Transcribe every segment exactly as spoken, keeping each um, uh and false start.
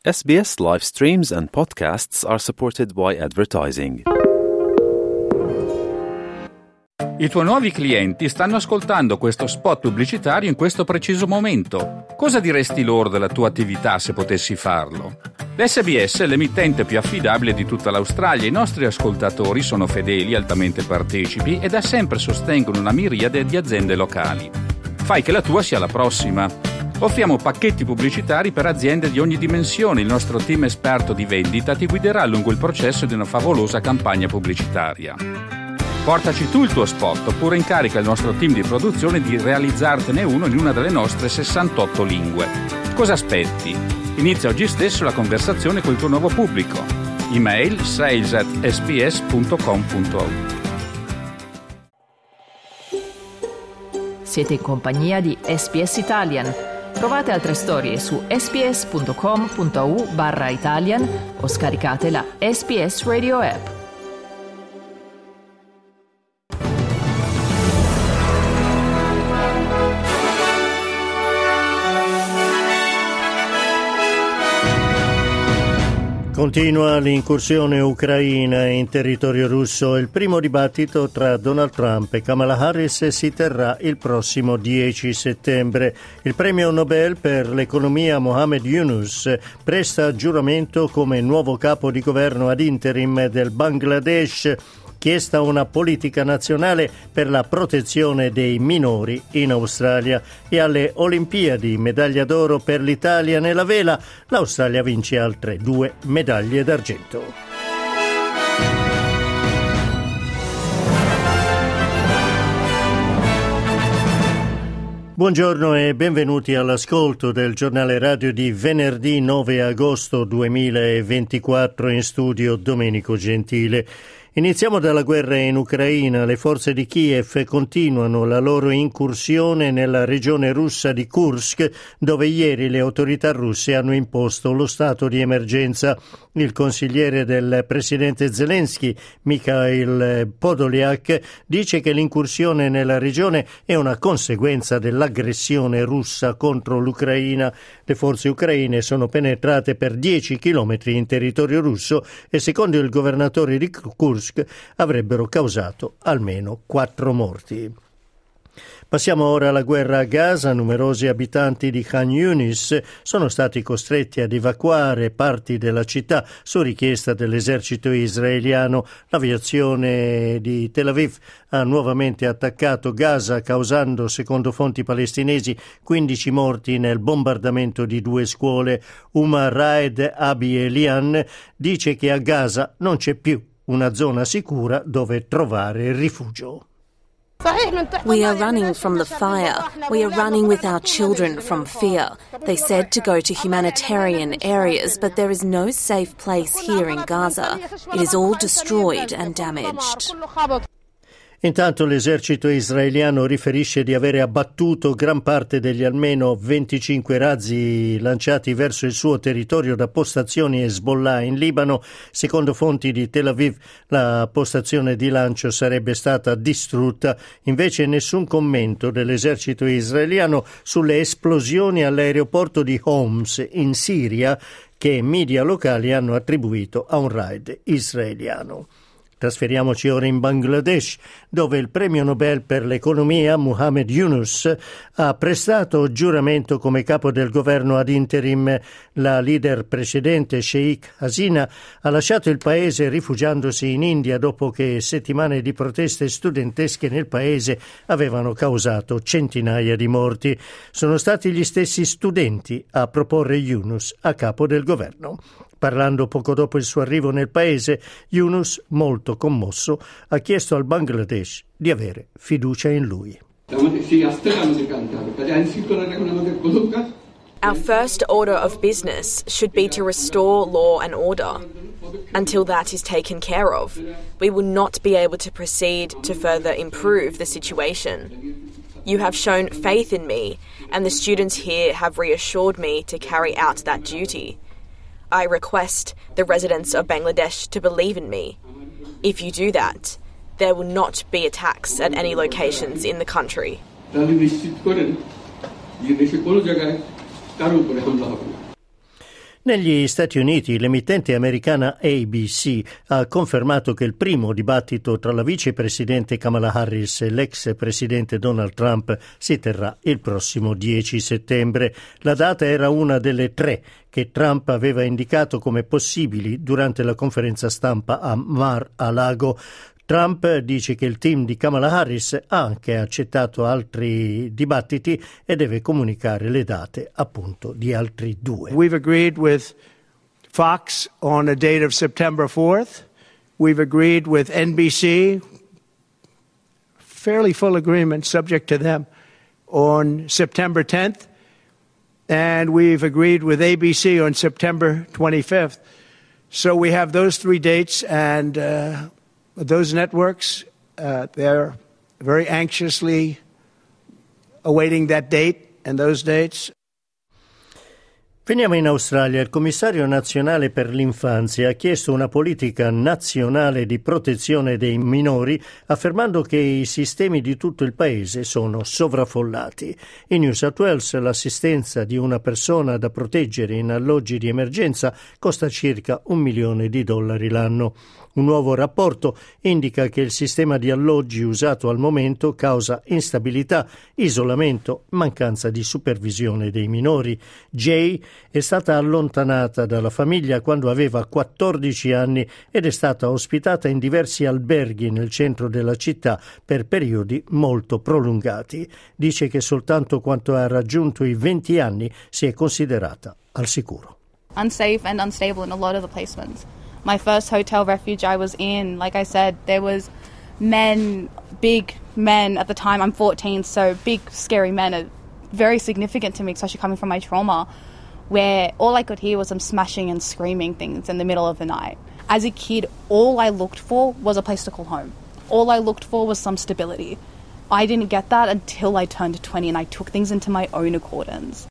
S B S live streams and podcasts are supported by advertising. I tuoi nuovi clienti stanno ascoltando questo spot pubblicitario in questo preciso momento. Cosa diresti loro della tua attività se potessi farlo? L'S B S è l'emittente più affidabile di tutta l'Australia. I nostri ascoltatori sono fedeli, altamente partecipi e da sempre sostengono una miriade di aziende locali. Fai che la tua sia la prossima. Offriamo pacchetti pubblicitari per aziende di ogni dimensione. Il nostro team esperto di vendita ti guiderà lungo il processo di una favolosa campagna pubblicitaria. Portaci tu il tuo spot oppure incarica il nostro team di produzione di realizzartene uno in una delle nostre sessantotto lingue. Cosa aspetti? Inizia oggi stesso la conversazione col tuo nuovo pubblico. Email sales at s b s punto com punto a u. Siete in compagnia di S B S Italian. Trovate altre storie su sbs.com punto a u barra Italian o scaricate la S B S Radio app. Continua l'incursione ucraina in territorio russo. Il primo dibattito tra Donald Trump e Kamala Harris si terrà il prossimo dieci settembre. Il premio Nobel per l'economia Mohamed Yunus presta giuramento come nuovo capo di governo ad interim del Bangladesh. Chiesta una politica nazionale per la protezione dei minori in Australia. E alle Olimpiadi medaglia d'oro per l'Italia nella vela. L'Australia vince altre due medaglie d'argento. Buongiorno e benvenuti all'ascolto del giornale radio di venerdì nove agosto duemilaventiquattro. In studio Domenico Gentile. Iniziamo dalla guerra in Ucraina. Le forze di Kiev continuano la loro incursione nella regione russa di Kursk, dove ieri le autorità russe hanno imposto lo stato di emergenza. Il consigliere del presidente Zelensky, Mikhail Podolyak, dice che l'incursione nella regione è una conseguenza dell'aggressione russa contro l'Ucraina. Le forze ucraine sono penetrate per dieci chilometri in territorio russo e, secondo il governatore di Kursk, avrebbero causato almeno quattro morti. Passiamo ora alla guerra a Gaza. Numerosi abitanti di Khan Yunis sono stati costretti ad evacuare parti della città su richiesta dell'esercito israeliano. L'aviazione di Tel Aviv ha nuovamente attaccato Gaza, causando, secondo fonti palestinesi, quindici morti nel bombardamento di due scuole. Umar Raed Abi Elian dice che a Gaza non c'è più una zona sicura dove trovare rifugio. We are running from the fire. We are running with our children from fear. They said to go to humanitarian areas, but there is no safe place here in Gaza. It is all destroyed and damaged. Intanto l'esercito israeliano riferisce di avere abbattuto gran parte degli almeno venticinque razzi lanciati verso il suo territorio da postazioni Hezbollah in Libano. Secondo fonti di Tel Aviv, la postazione di lancio sarebbe stata distrutta. Invece nessun commento dell'esercito israeliano sulle esplosioni all'aeroporto di Homs in Siria, che media locali hanno attribuito a un raid israeliano. Trasferiamoci ora in Bangladesh, dove il premio Nobel per l'economia Mohamed Yunus ha prestato giuramento come capo del governo ad interim. La leader precedente, Sheikh Hasina, ha lasciato il paese rifugiandosi in India dopo che settimane di proteste studentesche nel paese avevano causato centinaia di morti. Sono stati gli stessi studenti a proporre Yunus a capo del governo. Parlando poco dopo il suo arrivo nel paese, Yunus, molto commosso, ha chiesto al Bangladesh di avere fiducia in lui. Our first order of business should be to restore law and order. Until that is taken care of, we will not be able to proceed to further improve the situation. You have shown faith in me, and the students here have reassured me to carry out that duty. I request the residents of Bangladesh to believe in me. If you do that, there will not be attacks at any locations in the country. Negli Stati Uniti l'emittente americana A B C ha confermato che il primo dibattito tra la vicepresidente Kamala Harris e l'ex presidente Donald Trump si terrà il prossimo dieci settembre. La data era una delle tre che Trump aveva indicato come possibili durante la conferenza stampa a Mar-a-Lago. Trump dice che il team di Kamala Harris ha anche accettato altri dibattiti e deve comunicare le date appunto di altri due. We've agreed with Fox on a date of September fourth. We've agreed with N B C, fairly full agreement subject to them, on September tenth. And we've agreed with A B C on September twenty-fifth. So we have those three dates, and uh, those networks, uh, they're very anxiously awaiting that date and those dates. Veniamo in Australia. Il commissario nazionale per l'infanzia ha chiesto una politica nazionale di protezione dei minori, affermando che i sistemi di tutto il paese sono sovraffollati. In New South Wales l'assistenza di una persona da proteggere in alloggi di emergenza costa circa un milione di dollari l'anno. Un nuovo rapporto indica che il sistema di alloggi usato al momento causa instabilità, isolamento, mancanza di supervisione dei minori. Jay è stata allontanata dalla famiglia quando aveva quattordici anni ed è stata ospitata in diversi alberghi nel centro della città per periodi molto prolungati. Dice che soltanto quando ha raggiunto i venti anni si è considerata al sicuro. Unsafe and unstable in a lot of the placements. My first hotel refuge I was in, like I said, there was men, big men at the time. I'm fourteen, so big, scary men are very significant to me, especially coming from my trauma, where all I could hear was them smashing and screaming things in the middle of the night. As a kid, all I looked for was a place to call home. All I looked for was some stability. I didn't get that until I turned twenty and I took things into my own accordance.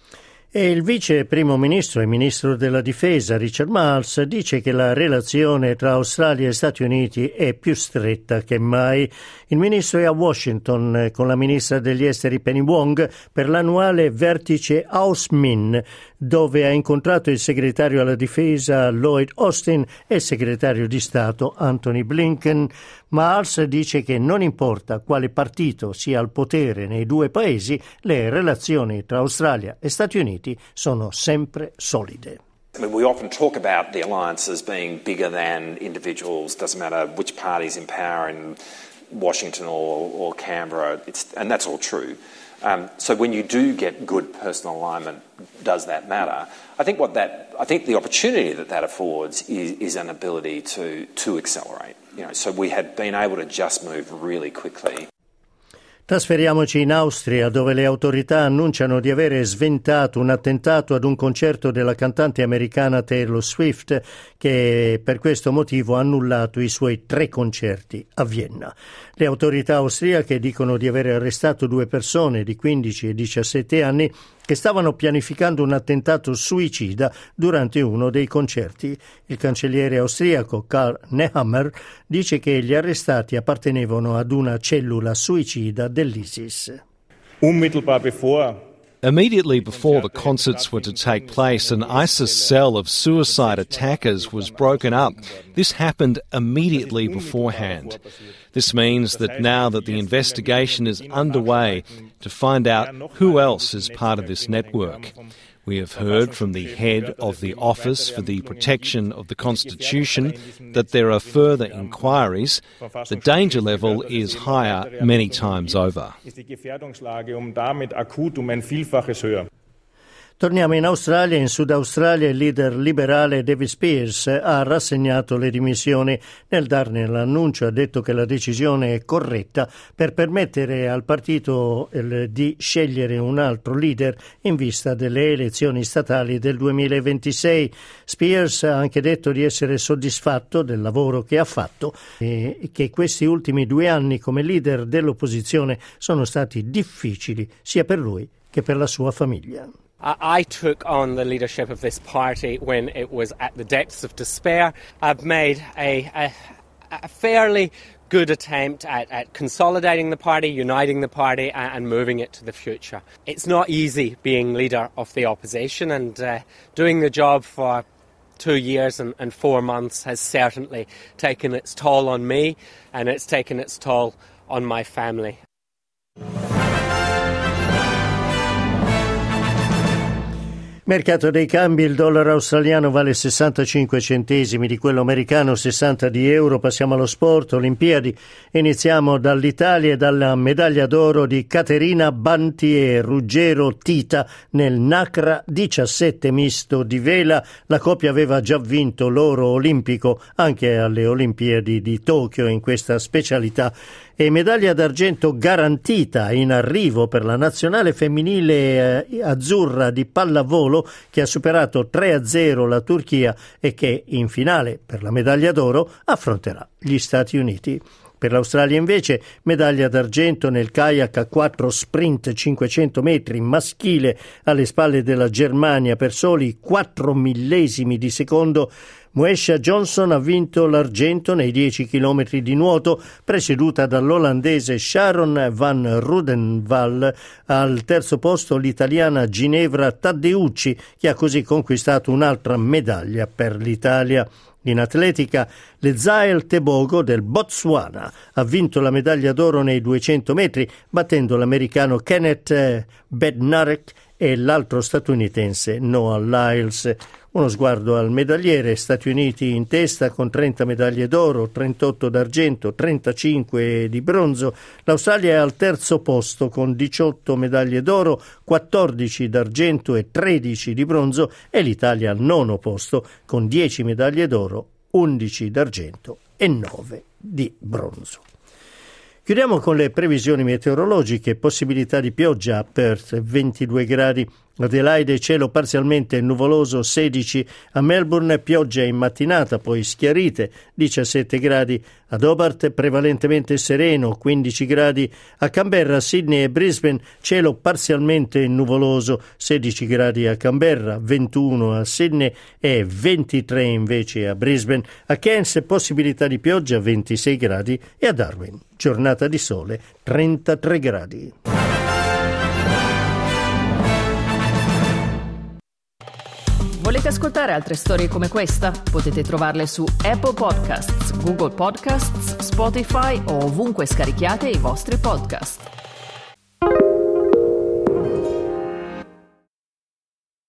E il vice primo ministro e ministro della difesa Richard Marles dice che la relazione tra Australia e Stati Uniti è più stretta che mai. Il ministro è a Washington con la ministra degli esteri Penny Wong per l'annuale vertice AUSMIN, dove ha incontrato il segretario alla difesa Lloyd Austin e il segretario di Stato Anthony Blinken. Marles dice che non importa quale partito sia al potere nei due paesi, le relazioni tra Australia e Stati Uniti sono sempre solide. I mean, we often talk about the alliance as being bigger than individuals. Doesn't matter which party's in power in Washington or, or Canberra, it's, and that's all true. Um, so when you do get good personal alignment, does that matter? I think what that, I think the opportunity that that affords is, is an ability to to accelerate. You know, so we had been able to just move really quickly. Trasferiamoci in Austria, dove le autorità annunciano di avere sventato un attentato ad un concerto della cantante americana Taylor Swift, che per questo motivo ha annullato i suoi tre concerti a Vienna. Le autorità austriache dicono di aver arrestato due persone di quindici e diciassette anni che stavano pianificando un attentato suicida durante uno dei concerti. Il cancelliere austriaco Karl Nehammer dice che gli arrestati appartenevano ad una cellula suicida dell'ISIS. Unmittelbar bevor Immediately before the concerts were to take place, an ISIS cell of suicide attackers was broken up. This happened immediately beforehand. This means that now that the investigation is underway to find out who else is part of this network. We have heard from the head of the Office for the Protection of the Constitution that there are further inquiries. The danger level is higher many times over. Torniamo in Australia. In Sud Australia il leader liberale David Speers ha rassegnato le dimissioni. Nel darne l'annuncio ha detto che la decisione è corretta per permettere al partito eh, di scegliere un altro leader in vista delle elezioni statali del duemilaventisei. Speers ha anche detto di essere soddisfatto del lavoro che ha fatto e che questi ultimi due anni come leader dell'opposizione sono stati difficili sia per lui che per la sua famiglia. I took on the leadership of this party when it was at the depths of despair. I've made a, a, a fairly good attempt at, at consolidating the party, uniting the party and, and moving it to the future. It's not easy being leader of the opposition, and uh, doing the job for two years and, and four months has certainly taken its toll on me, and it's taken its toll on my family. Mercato dei cambi, il dollaro australiano vale sessantacinque centesimi di quello americano, sessanta di euro. Passiamo allo sport, Olimpiadi. Iniziamo dall'Italia e dalla medaglia d'oro di Caterina Banti e Ruggero Tita nel Nacra diciassette misto di vela. La coppia aveva già vinto l'oro olimpico anche alle Olimpiadi di Tokyo in questa specialità. E medaglia d'argento garantita in arrivo per la nazionale femminile eh, azzurra di pallavolo, che ha superato tre a zero la Turchia e che in finale per la medaglia d'oro affronterà gli Stati Uniti. Per l'Australia invece medaglia d'argento nel kayak a quattro sprint cinquecento metri maschile alle spalle della Germania per soli quattro millesimi di secondo. Moesha Johnson ha vinto l'argento nei dieci chilometri di nuoto, presieduta dall'olandese Sharon van Rudenval. Al terzo posto l'italiana Ginevra Taddeucci, che ha così conquistato un'altra medaglia per l'Italia. In atletica, l'Ezael Tebogo del Botswana ha vinto la medaglia d'oro nei duecento metri, battendo l'americano Kenneth Bednarek e l'altro statunitense Noah Lyles. Uno sguardo al medagliere: Stati Uniti in testa con trenta medaglie d'oro, trentotto d'argento, trentacinque di bronzo. L'Australia è al terzo posto con diciotto medaglie d'oro, quattordici d'argento e tredici di bronzo, e l'Italia al nono posto con dieci medaglie d'oro, undici d'argento e nove di bronzo. Chiudiamo con le previsioni meteorologiche. Possibilità di pioggia a Perth, ventidue gradi. Adelaide cielo parzialmente nuvoloso, sedici. A Melbourne pioggia in mattinata, poi schiarite, diciassette gradi. Ad Hobart prevalentemente sereno, quindici gradi. A Canberra, Sydney e Brisbane cielo parzialmente nuvoloso, sedici gradi a Canberra, ventuno a Sydney e ventitré invece a Brisbane. A Cairns possibilità di pioggia, ventisei gradi, e a Darwin giornata di sole, trentatré gradi. Volete ascoltare altre storie come questa? Potete trovarle su Apple Podcasts, Google Podcasts, Spotify o ovunque scarichiate i vostri podcast.